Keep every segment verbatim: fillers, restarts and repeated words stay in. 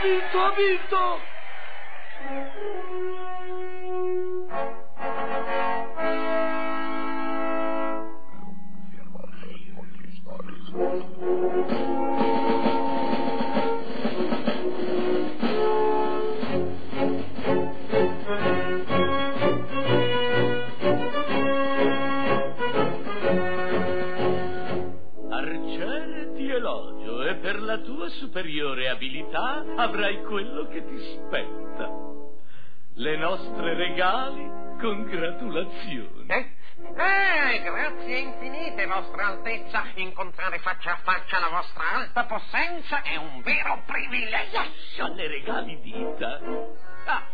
vinto, ha vinto! Per la tua superiore abilità avrai quello che ti spetta. Le nostre regali congratulazioni. Eh? Eh, grazie infinite, vostra altezza. Incontrare faccia a faccia la vostra alta possenza è un vero privilegio. Lascia le regali dita. Ah.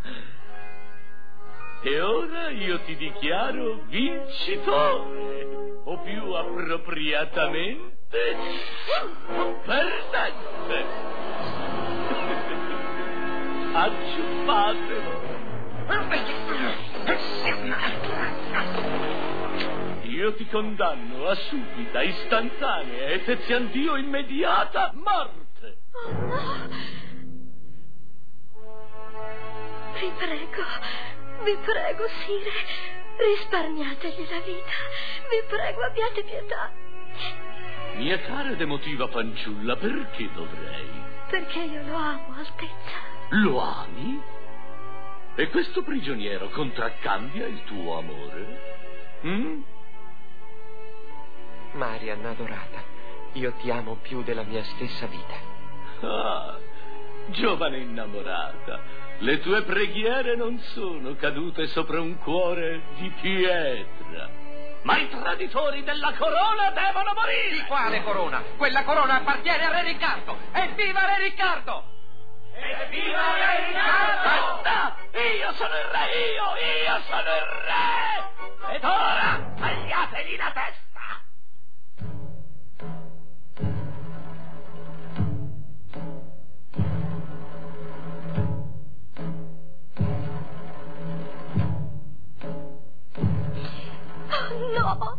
E ora io ti dichiaro vincitore, o più appropriatamente perdente. Acciuffate. Io ti condanno a subita, istantanea e feziandio immediata morte. Oh no! Vi prego, vi prego, sire, risparmiategli la vita. Vi prego, abbiate pietà. Mia cara ed emotiva fanciulla, perché dovrei? Perché io lo amo, Altezza. Lo ami? E questo prigioniero contraccambia il tuo amore? Mm? Marian adorata, io ti amo più della mia stessa vita. Ah, giovane innamorata, le tue preghiere non sono cadute sopra un cuore di pietra. Ma i traditori della corona devono morire! Di quale corona? Quella corona appartiene a Re Riccardo! Evviva Re Riccardo! Evviva Re Riccardo! Basta! Io sono il re, io, io sono il re! Ed ora tagliategli la testa! No!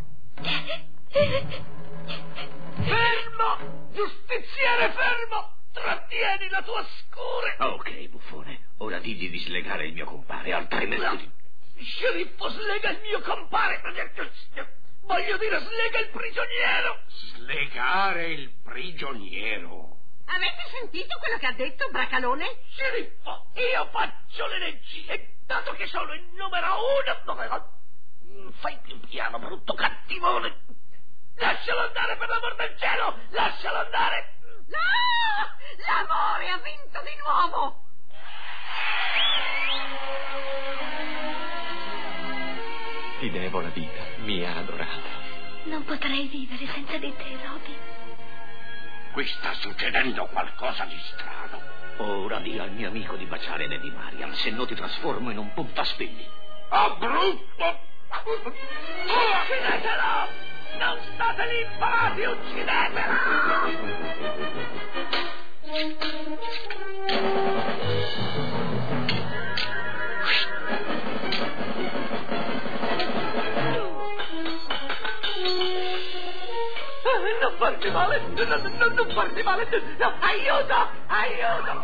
Fermo! Giustiziere, fermo! Trattieni la tua scure! Ok, buffone. Ora digli di slegare il mio compare, altrimenti... No. Sceriffo, slega il mio compare! Voglio dire, slega il prigioniero! Slegare il prigioniero? Avete sentito quello che ha detto Bracalone? Sceriffo, io faccio le leggi e dato che sono il numero uno... Fai più piano, brutto cattivone! Lascialo andare, per l'amor del cielo! Lascialo andare! No! L'amore ha vinto di nuovo! Ti devo la vita, mia adorata. Non potrei vivere senza di te, Robin. Qui sta succedendo qualcosa di strano. Ora di al mio amico di baciare Lady Marian, se no ti trasformo in un puntaspilli. Oh, brutto! Uccidetelo! Non state lì imparati, uccidetelo! Non farti male, non, non, non farti male, no, aiuto, aiuto!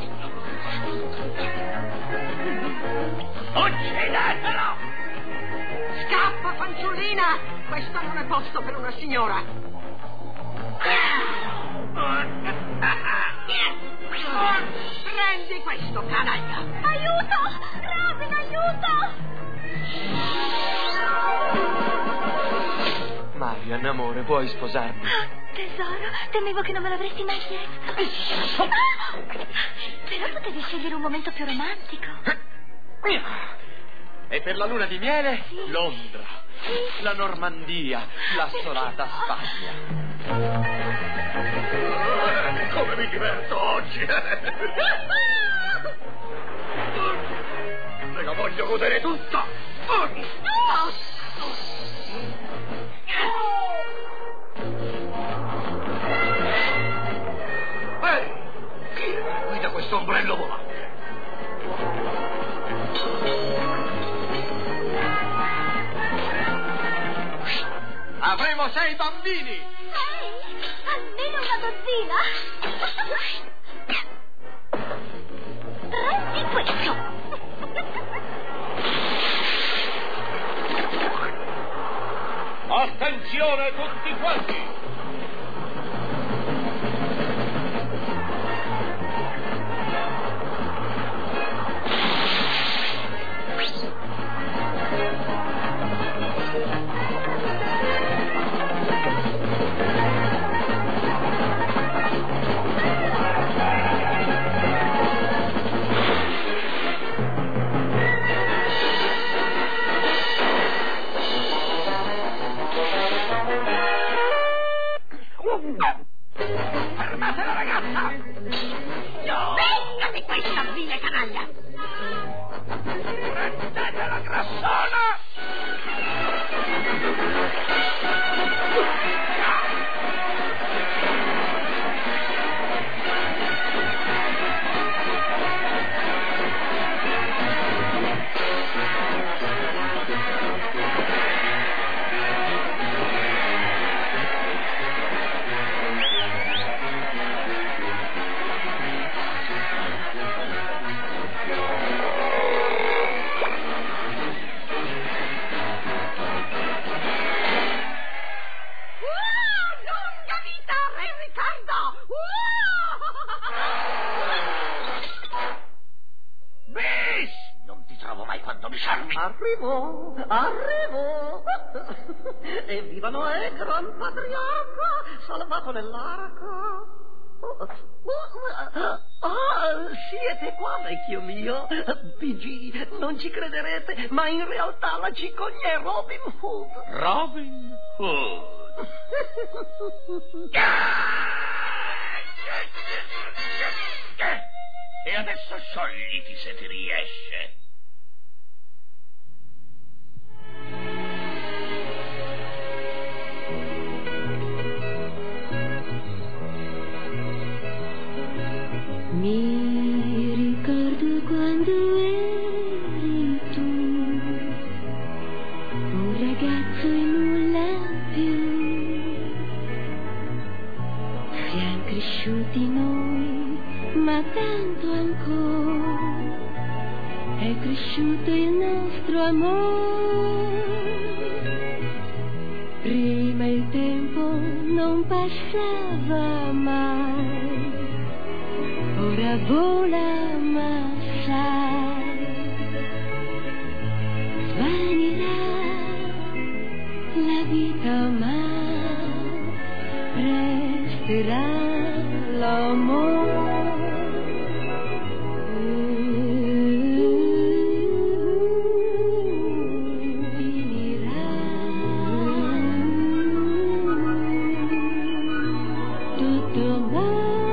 Uccidetelo! Scappa, fanciullina! Questo non è posto per una signora. Prendi questo, canaglia! Aiuto! Robin, aiuto! Marian, amore, vuoi sposarmi? Oh, tesoro, temevo che non me l'avresti mai chiesto. Ah! Però potevi scegliere un momento più romantico. E per la luna di miele? Sì. Londra, Sì. la Normandia, l'assolata Spagna. Come mi diverto oggi! Me la voglio godere tutta! Ehi, chi è che guida questo ombrello volante? Avremo sei bambini! Sei? Almeno una dozzina? Attenzione tutti quanti! Fermate la ragazza! No! Venga di questa vile canaglia! Prendete la grassona! Arrivo, arrivo! Evviva Noè, gran patriarca, salvato nell'arca! Oh, ah, siete qua, vecchio mio? P G, non ci crederete, ma in realtà la cicogna è Robin Hood! Robin Hood! E adesso sciogliti se ti riesce. Mi ricordo quando eri tu, un ragazzo e nulla più. Siamo cresciuti noi, ma tanto ancora è cresciuto il nostro amore. Prima il tempo non passava mai, ora vola ma sai, svanirà la vita ma resterà l'amore. Finirà tutto ma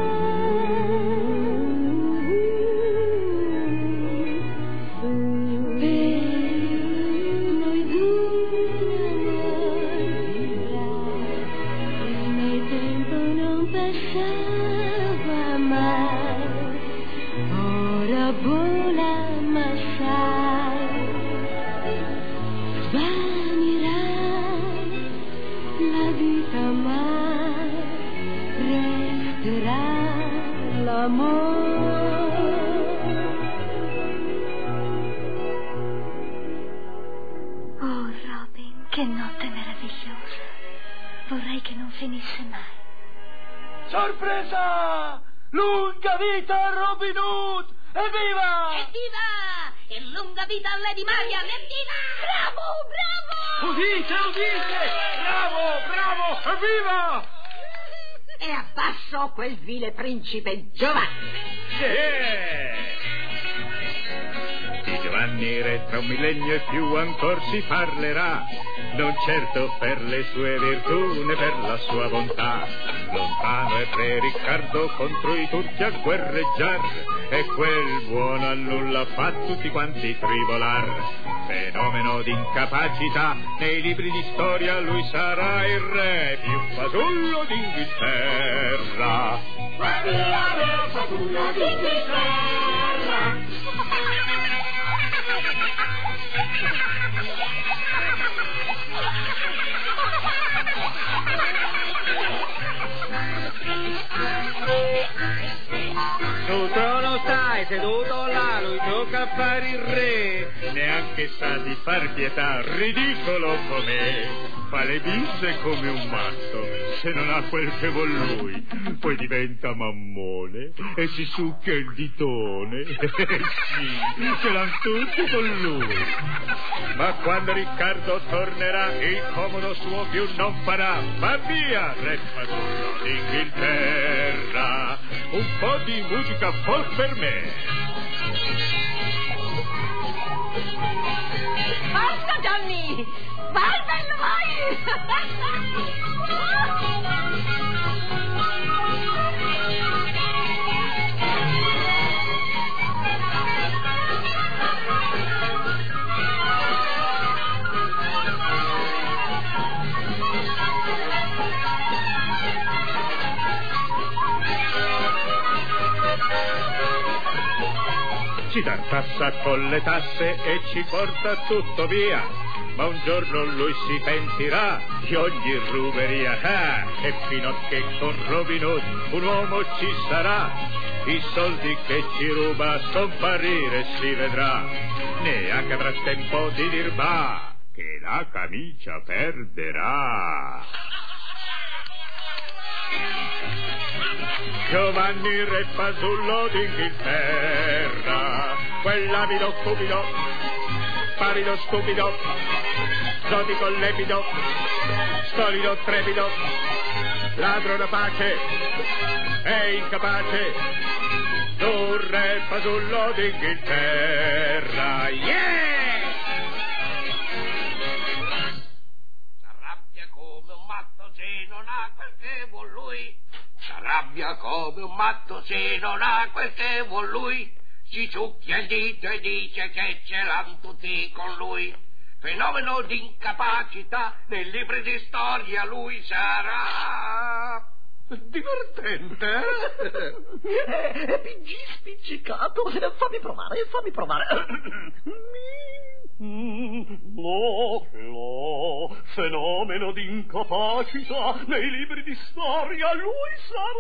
finisse mai. Sorpresa! Lunga vita a Robin Hood! Evviva! Evviva! E lunga vita a Lady Marian! Evviva! Bravo, bravo! Udite, udite! Bravo, bravo! Evviva! E abbasso quel vile principe Giovanni. Sì! Di Giovanni re tra un millennio e più ancor si parlerà, non certo per le sue virtù né per la sua bontà. Lontano è re Riccardo contro i turchi a guerreggiar, e quel buono a nulla fa tutti quanti trivolar. Fenomeno d'incapacità, nei libri di storia lui sarà il re più fasullo d'Inghilterra. Guardiamo fasullo d'Inghilterra. Sul trono stai seduto là, lui gioca a fare il re, neanche sa di far pietà, ridicolo com'è. fa le bisse come un matto. Se non ha quel che vuol lui, poi diventa mammone e si succhia il ditone. Sì, ce l'hanno tutti con lui. Ma quando Riccardo tornerà, il comodo suo più non farà. Va via, re Fasullo d'Inghilterra, un po' di musica folk per me. Basta, Johnny! Vai, bello, vai! Ci dà tassa con le tasse e ci porta tutto via, ma un giorno lui si pentirà di ogni ruberia. Ah, e fino a che con Robin Hood un uomo ci sarà, i soldi che ci ruba scomparire si vedrà. Neanche avrà tempo di dir bah, che la camicia perderà. Giovanni re Fasullo d'Inghilterra, quell'avido cupido, parido stupido, zotico lepido, stolido trepido, ladro da pace e incapace, tu re Fasullo d'Inghilterra, yeah! S'arrabbia come un matto se non ha quel che vuol lui. S'arrabbia come un matto se non ha quel che vuol lui. Si succhia il dito e dice che ce l'hanno tutti con lui. Fenomeno di incapacità, nei libri di storia lui sarà divertente, eh? È P G spiccicato. Fammi provare, fammi provare. No, no, fenomeno di incapacità, nei libri di storia lui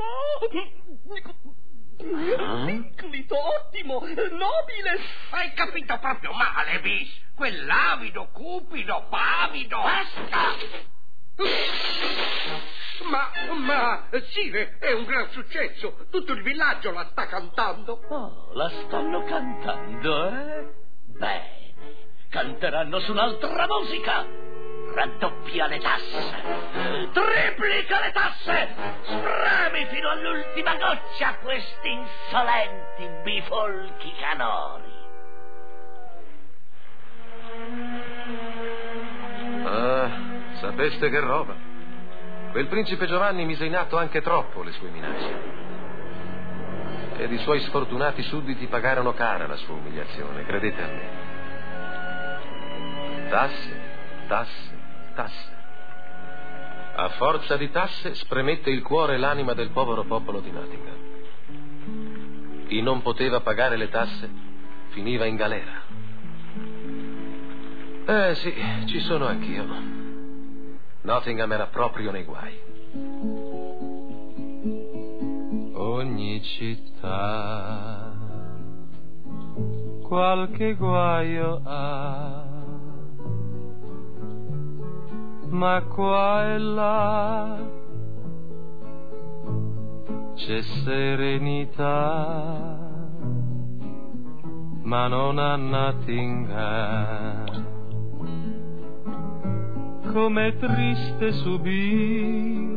sarà inclito, ottimo, nobile. Hai capito proprio male, bis. Quell'avido, cupido, pavido. Basta! Ma, ma, Sire, è un gran successo. Tutto il villaggio la sta cantando. Oh, la stanno cantando, eh? Bene, canteranno su un'altra musica. Raddoppia le tasse, triplica le tasse, spremi fino all'ultima goccia questi insolenti bifolchi canori. Ah, sapeste che roba? Quel principe Giovanni mise in atto anche troppo le sue minacce. Ed i suoi sfortunati sudditi pagarono cara la sua umiliazione, credete a me. Tasse, tasse, tasse. A forza di tasse spremette il cuore e l'anima del povero popolo di Nottingham. Chi non poteva pagare le tasse finiva in galera. Eh sì, ci sono anch'io. Nottingham era proprio nei guai. Ogni città qualche guaio ha, ma qua e là c'è serenità, ma non a Nottingham. Com'è triste subir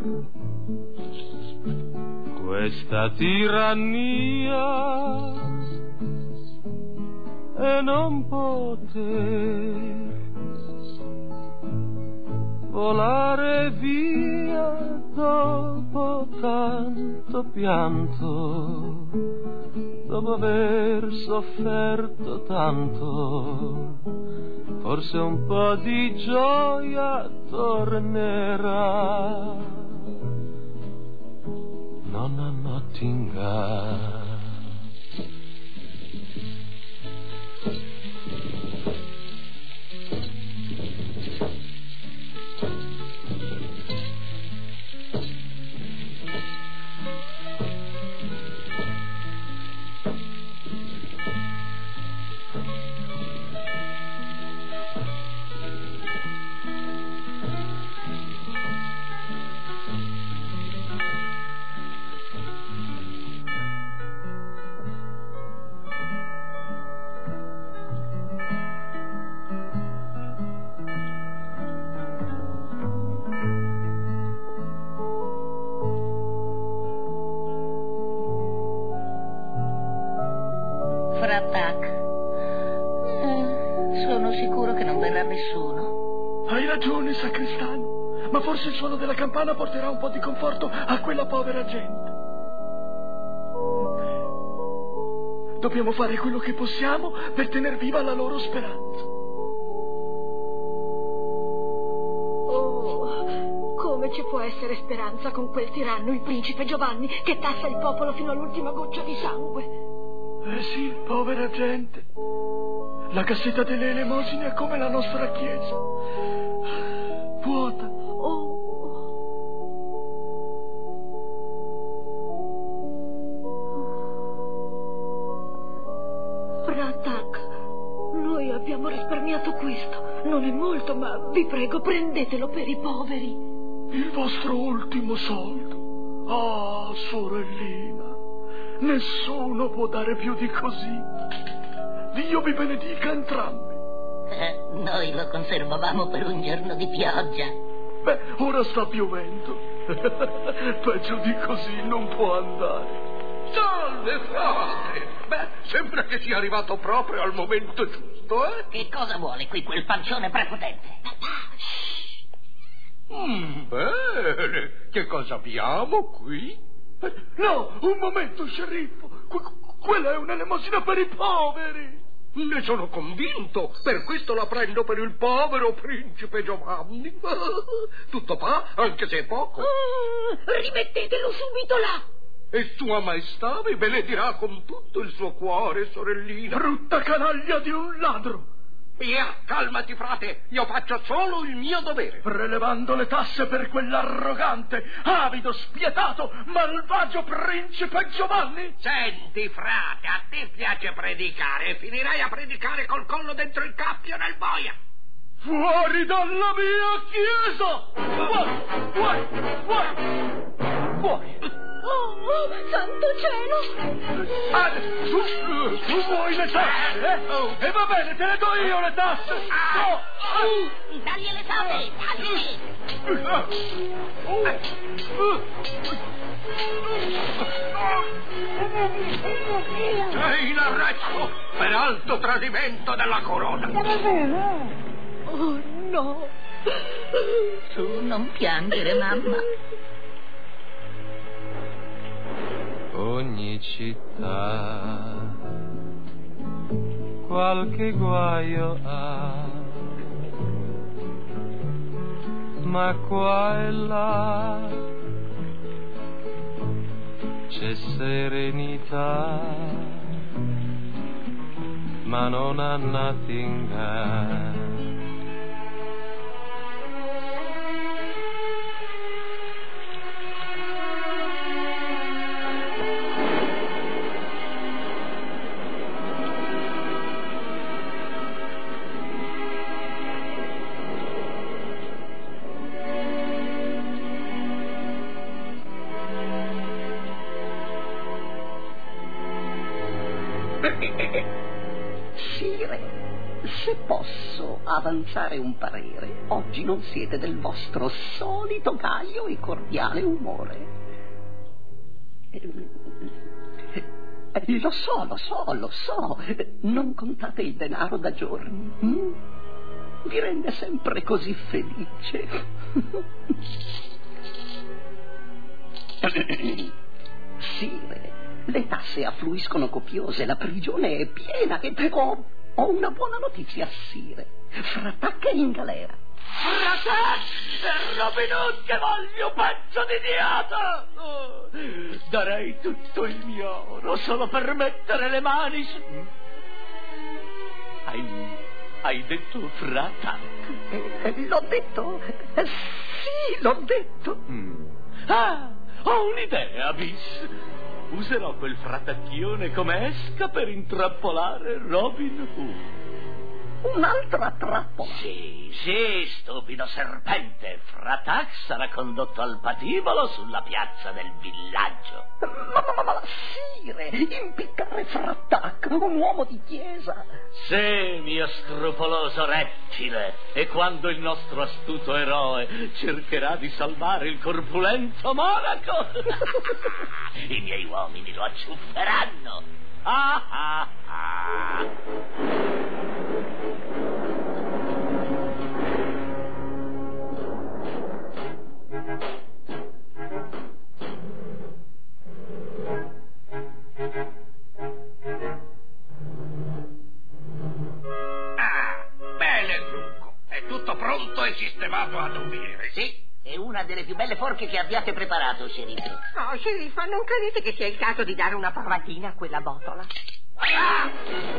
questa tirannia e non poter volare via dopo tanto pianto, dopo aver sofferto tanto. Forse un po' di gioia tornerà, non a Nottingham. Fratac. Eh, sono sicuro che non verrà nessuno. Hai ragione, sacristano, ma forse il suono della campana porterà un po' di conforto a quella povera gente. Dobbiamo fare quello che possiamo per tener viva la loro speranza. Oh, come ci può essere speranza con quel tiranno, il principe Giovanni, che tassa il popolo fino all'ultima goccia di sangue? Eh sì, povera gente. La cassetta delle elemosine è come la nostra chiesa. Vuota. Oh. Fratac, noi abbiamo risparmiato questo. Non è molto, ma vi prego, prendetelo per i poveri. Il vostro ultimo soldo. Ah, sorellina, nessuno può dare più di così. Dio vi benedica entrambi. Eh, noi lo conservavamo per un giorno di pioggia. Beh, ora sta piovendo. Peggio di così non può andare. Salve, frate! Beh, sembra che sia arrivato proprio al momento giusto, eh? Che cosa vuole qui quel pancione prepotente? Mm, bene, che cosa abbiamo qui? Eh, no, un momento, sceriffo. Que- quella è un'elemosina per i poveri. Ne sono convinto, per questo la prendo per il povero principe Giovanni. Tutto fa, anche se è poco. Oh, rimettetelo subito là. E Sua Maestà vi benedirà con tutto il suo cuore, sorellina. Brutta canaglia di un ladro. Via, calmati, frate, io faccio solo il mio dovere. Prelevando le tasse per quell'arrogante, avido, spietato, malvagio principe Giovanni. Senti, frate, a te piace predicare e finirai a predicare col collo dentro il cappio nel boia. Fuori dalla mia chiesa! Fuori, fuori, fuori, fuori. Oh, santo cielo! Ah, tu, tu vuoi le tasse, eh? Oh. E va bene, te le do io le tasse! Ah. No! Oh. Dagli le tasse, dagli! Sei in arresto per alto tradimento della corona! Oh, no! Su, non piangere, mamma. Ogni città qualche guaio ha, ma qua e là c'è serenità, ma non a Nottingham. Sire, se posso avanzare un parere, oggi non siete del vostro solito gaio e cordiale umore. Eh, eh, lo so, lo so, lo so, non contate il denaro da giorni. Hm? Vi rende sempre così felice. Sire, le tasse affluiscono copiose, la prigione è piena e ho, ho una buona notizia, Sire. Fratac è in galera. Fratac! È Robin Hood che voglio, pezzo di idiota! Oh, darei tutto il mio oro solo per mettere le mani su... Hai... hai detto Fratac? Eh, eh, l'ho detto? Eh, sì, l'ho detto. Mm. Ah, ho un'idea, Bis. Userò quel fratacchione come esca per intrappolare Robin Hood. Un'altra trappola? Sì, sì, stupido serpente. Fratac sarà condotto al patibolo sulla piazza del villaggio. Ma, ma, ma, ma, Sire, impiccare Fratac, un uomo di chiesa. Sì, mio scrupoloso rettile. E quando il nostro astuto eroe cercherà di salvare il corpulento monaco, i miei uomini lo acciufferanno. ah, ah, ah. Ah, bene, Trucco. È tutto pronto e sistemato ad unire, sì? È una delle più belle forche che abbiate preparato, sceriffo. Oh, sceriffo, non credete che sia il caso di dare una provatina a quella botola? Ah!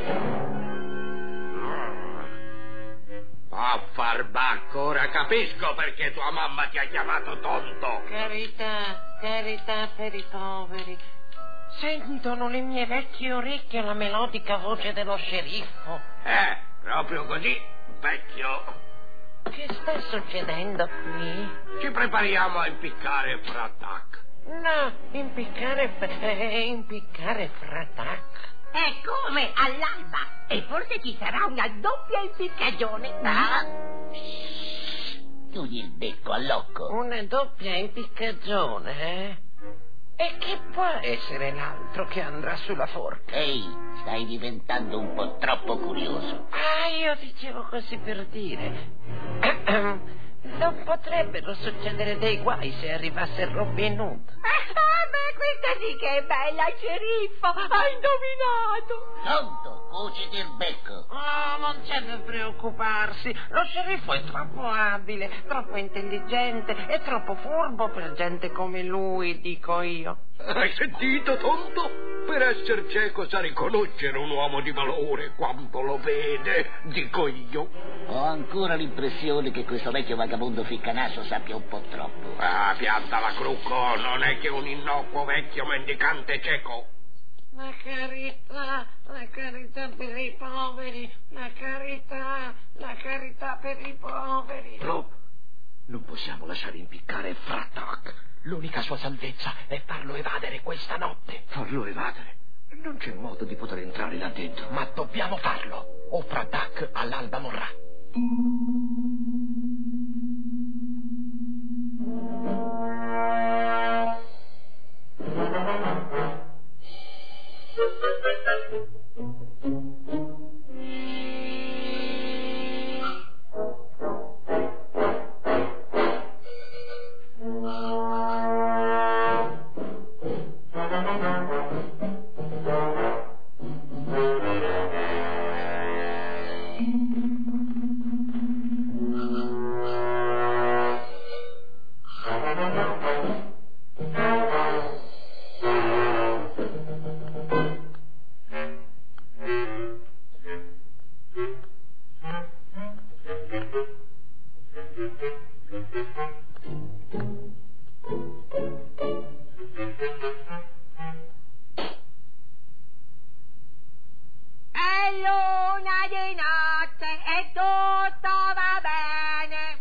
Oh, farbacco, ora capisco perché tua mamma ti ha chiamato tonto. Carità, carità per i poveri. Sentono le mie vecchie orecchie la melodica voce dello sceriffo. Eh, proprio così, vecchio. Che sta succedendo qui? Ci prepariamo a impiccare Fratac. No, impiccare... Eh, impiccare Fratac. È come all'alba. E forse ci sarà una doppia impiccagione. Ah. Chiudi il becco all'occo. Una doppia impiccagione, eh? E che può essere l'altro che andrà sulla forca? Ehi, stai diventando un po' troppo curioso. Ah, io dicevo così per dire. Non potrebbero succedere dei guai se arrivasse Robin Hood. Ah, beh, questa sì che è bella, sceriffo. Hai indovinato. Pronto, cuciti il becco. Oh, non c'è da preoccuparsi. Lo sceriffo è troppo abile, troppo intelligente e troppo furbo per gente come lui, dico io. Hai sentito, tonto? Per essere cieco sa riconoscere un uomo di valore quando lo vede, dico io. Ho ancora l'impressione che questo vecchio vagabondo ficcanaso sappia un po' troppo. Ah, piantala, Crucco, non è che un innocuo vecchio mendicante cieco. La carità, la carità per i poveri, la carità, la carità per i poveri. Rob, non possiamo lasciare impiccare Fratac. L'unica sua salvezza è farlo evadere questa notte. Farlo evadere? Non c'è modo di poter entrare là dentro. Ma dobbiamo farlo, o Fratac all'alba morrà. È luna di notte e tutto va bene.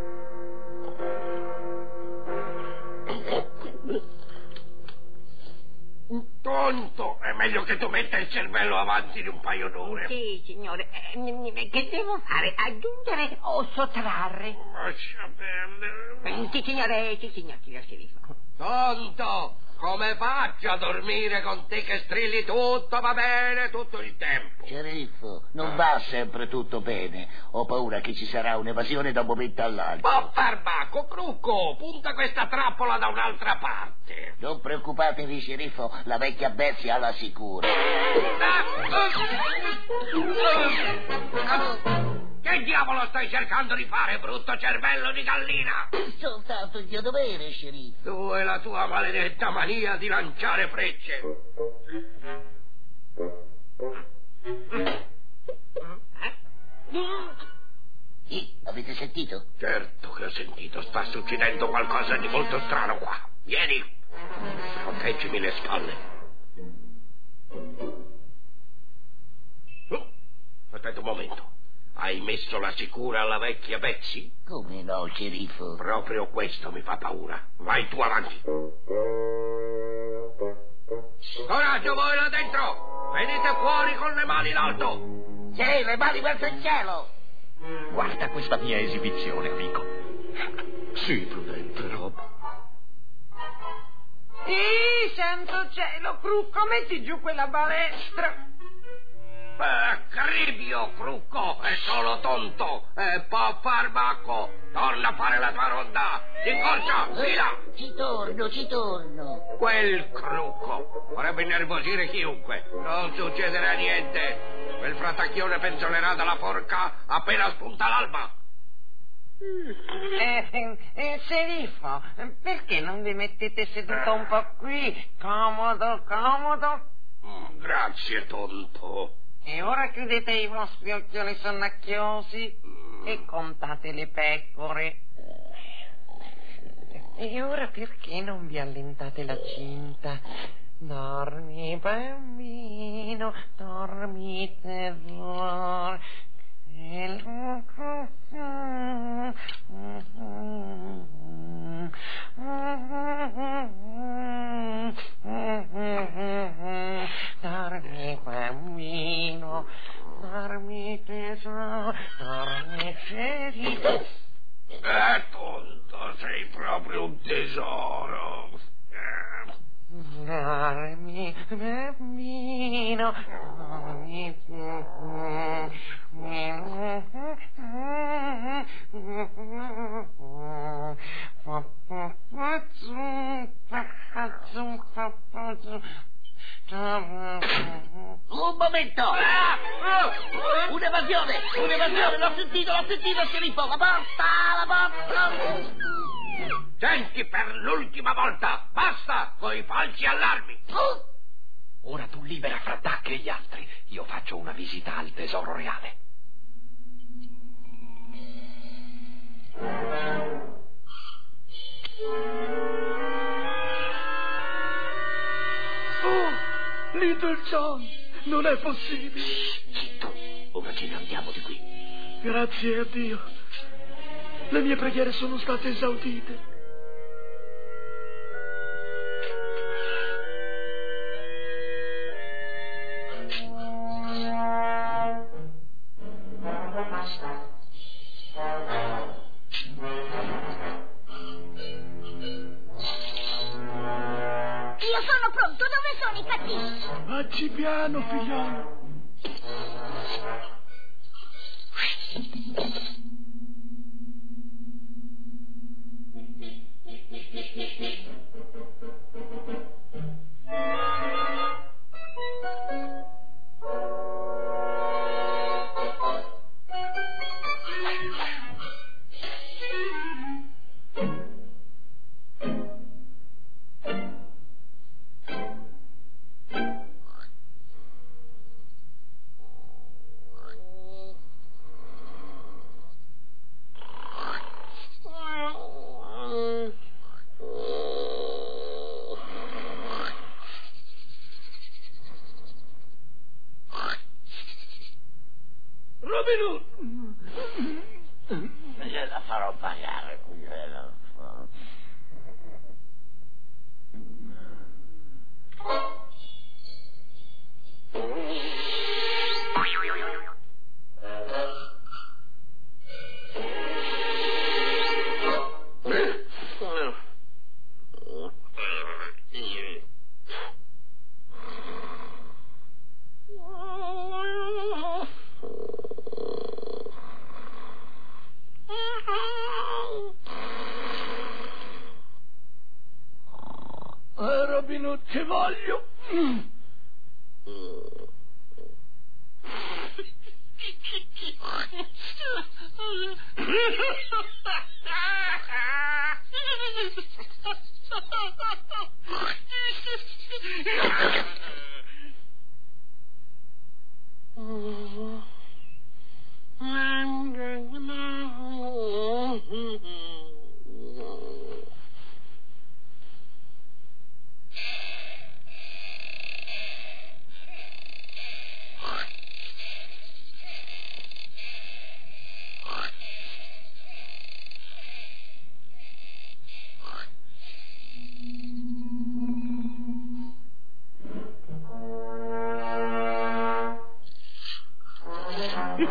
Tonto, è meglio che tu metta il cervello avanti di un paio d'ore. Sì, signore. Eh, che devo fare? Aggiungere o sottrarre? Lascia perdere. Sì, signore, sì, signor, signor sceriffo. Tonto, come faccio a dormire con te che strilli tutto va bene tutto il tempo? Sceriffo, non va sempre tutto bene. Ho paura che ci sarà un'evasione da un momento all'altro. Oh, farbacco, Crucco, punta questa trappola da un'altra parte. Non preoccupatevi, sceriffo, la vecchia Bessie alla sicura. Che diavolo stai cercando di fare, brutto cervello di gallina? Soltanto il mio dovere, sceriffo. Tu e la tua maledetta mania di lanciare frecce. Sì, avete sentito? Certo che ho sentito, sta succedendo qualcosa di molto strano qua. Vieni, proteggimi le spalle. Oh, aspetta un momento. Hai messo la sicura alla vecchia Betsy? Come no, sceriffo? Proprio questo mi fa paura. Vai tu avanti. Coraggio voi là dentro! Venite fuori con le mani in alto! Sì, le mani verso il cielo! Guarda questa mia esibizione, amico. Sii prudente, Rob. Sì, santo cielo, Crucco, metti giù quella balestra. Eh, Cribio, Crucco, è solo tonto, è po' farmaco. Torna a fare la tua ronda. In corsa, fila. Eh, ci torno, ci torno. Quel Crucco vorrebbe innervosire chiunque. Non succederà niente. Quel fratacchione penzolerà dalla forca appena spunta l'alba. Eh, eh, eh, Serifo, perché non vi mettete seduto un po' qui? Comodo, comodo. Mm, grazie, tonto. E ora chiudete i vostri occhiali sonnacchiosi e contate le pecore. E ora perché non vi allentate la cinta? Dormi, bambino, dormi, tesoro. Dormi, bambino, dormi, tesoro, dormi, ferito. Eh, tonto, sei proprio un tesoro. Dormi, bambino, dormi, Un momento! Ah! Oh! Un'evasione! Un'evasione! L'ho sentito, l'ho sentito, sceriffo! La porta! La porta! Senti, per l'ultima volta, basta con i falsi allarmi. Oh! Ora tu libera Frattac e gli altri. Io faccio una visita al tesoro reale. Oh, Little John, non è possibile. Zitto, ora ce ne andiamo di qui. Grazie a Dio. Le mie preghiere sono state esaudite. Io sono pronto, dove sono i cattivi? Vacci piano, figliolo. Gliela farò pagare, gliela farò. Eh, Robin Hood, che voglio.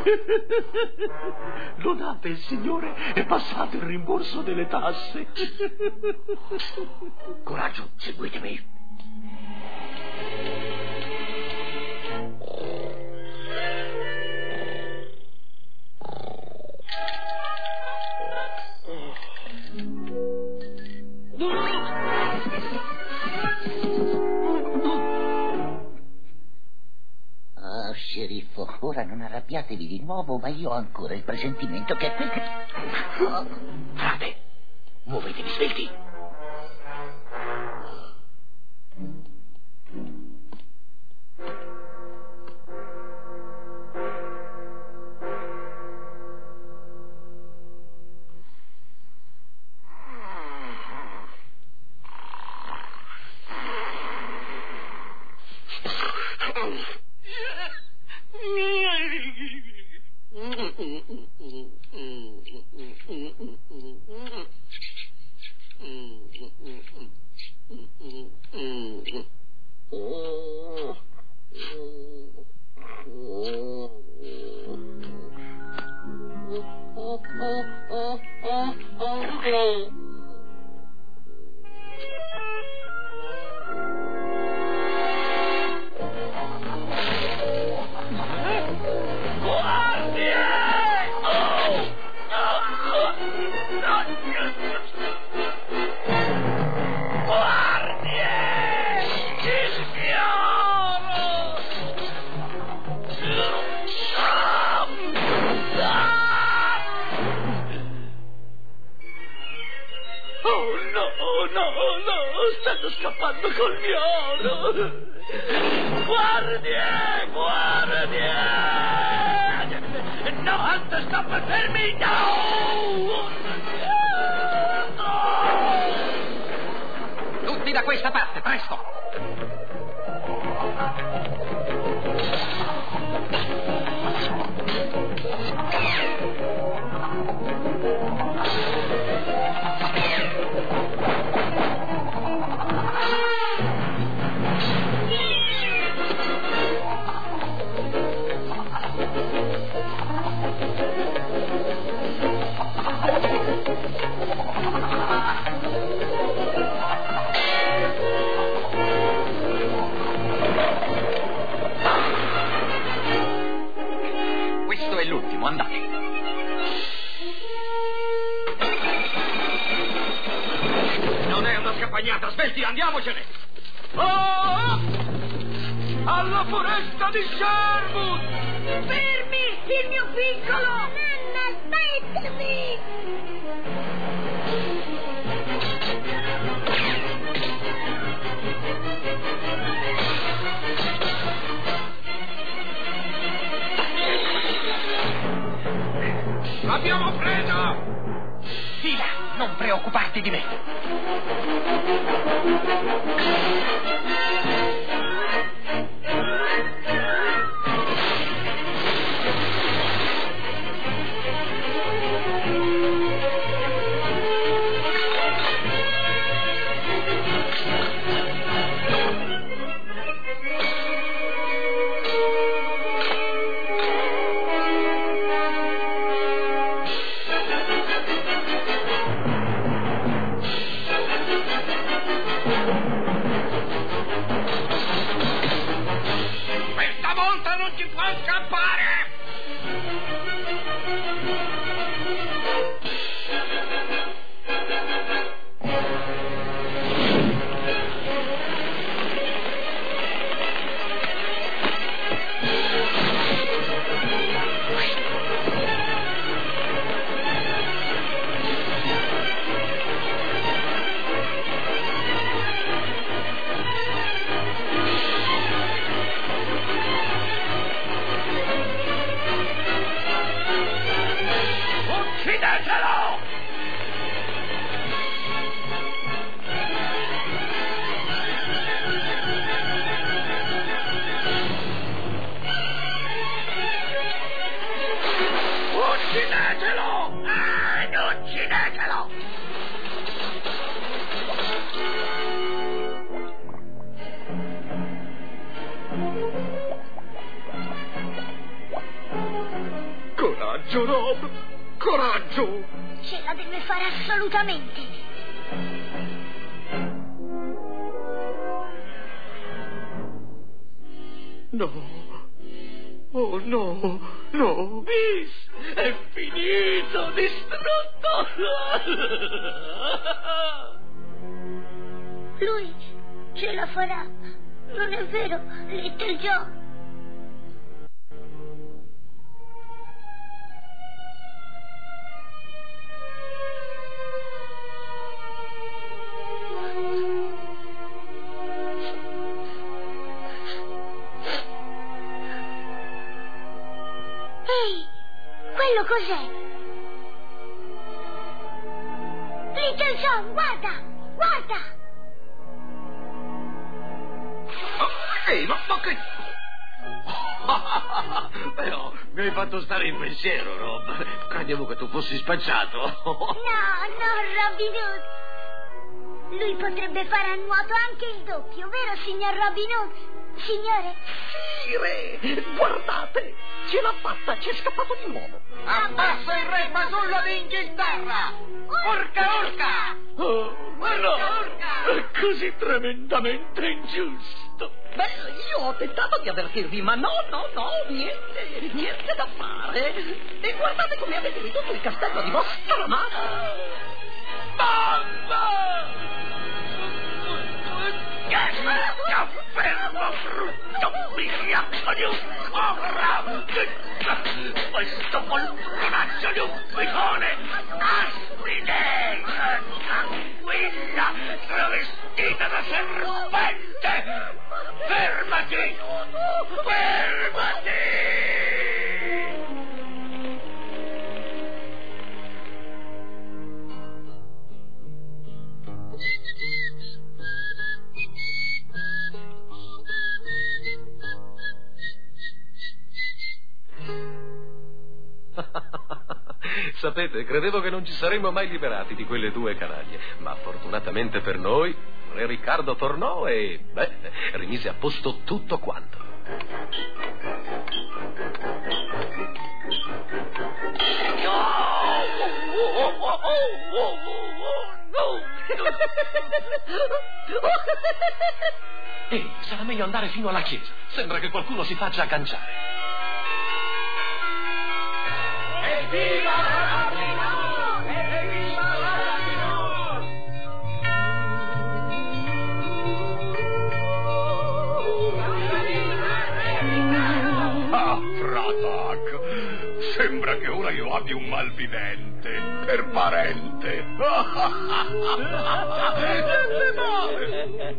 Lodate il Signore e passate il rimborso delle tasse. Coraggio, seguitemi. Oh, sceriffo, ora non arrabbiatevi di nuovo, ma io ho ancora il presentimento che quel che... Oh. Frate, muovetevi svelti. Stanno scappando col mio oro! Guardie! Guardie! No, Hunter, sta per fermi! No! Tutti da questa parte, presto! Questo è l'ultimo, andate. Non è una scampagnata, svelti, andiamocene! Oh! Alla foresta di Sherwood! Fermi! Il mio piccolo! Nanna, aspettami! L'abbiamo presa! Via, non preoccuparti di me. Questa volta non ci può scappare! Coraggio, Rob! Coraggio! Ce la deve fare assolutamente. No. Oh, no, no. Bis, è finito, distrutto. Lui ce la farà. Non è vero, Little Joe? Quello cos'è? Little John, guarda! Guarda! Oh, ehi, ma, ma che... Però mi hai fatto stare in pensiero, Rob. Credevo che tu fossi spacciato. No, no, Robin Hood. Lui potrebbe fare a nuoto anche il doppio, vero, signor Robin Hood? Signore? Sì, re, guardate, ce l'ha fatta, ci è scappato di nuovo. Abbassa il re fasullo d'Inghilterra! Urca, urca! Oh, urca, no, urca! è così tremendamente ingiusto. Beh, io ho tentato di avvertirvi, ma no, no, no, niente, niente da fare. E guardate come avete ridotto il castello di vostra mamma. Mamma! Fermo, brutto vigliacco di un cobra! Questo poltronaccio di un picone! Aspide! Tranquilla! Travestita da serpente! Fermati! Fermati! Sapete, credevo che non ci saremmo mai liberati di quelle due canaglie, ma fortunatamente per noi Re Riccardo tornò e, beh, rimise a posto tutto quanto. Ehi, sarà meglio andare fino alla chiesa. Sembra che qualcuno si faccia agganciare. Evviva Robin Hood! Evviva Robin Hood! Ah, Fratak, sembra che ora io abbia un malvivente per parente. Niente male.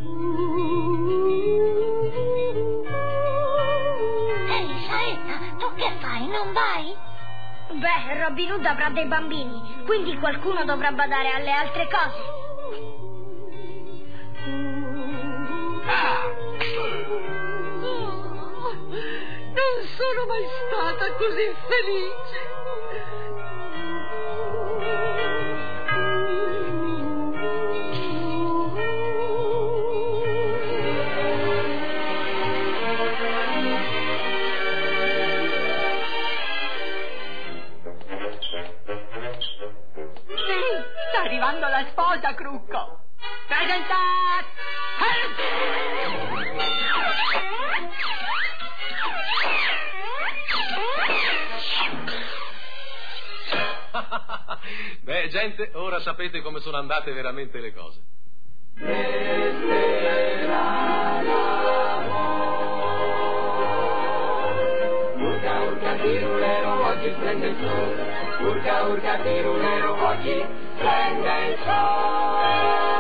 Ehi, Saetta, tu che fai? Non vai? Beh, Robin Hood avrà dei bambini, quindi qualcuno dovrà badare alle altre cose. Ah. Oh, non sono mai stata così felice. Sta arrivando la sposa, Crucco. Presentat! Beh, gente, ora sapete come sono andate veramente le cose. Urca, urca, tirulero, oggi splende il sole. Urca, urca, tirulero, oggi splende il sole.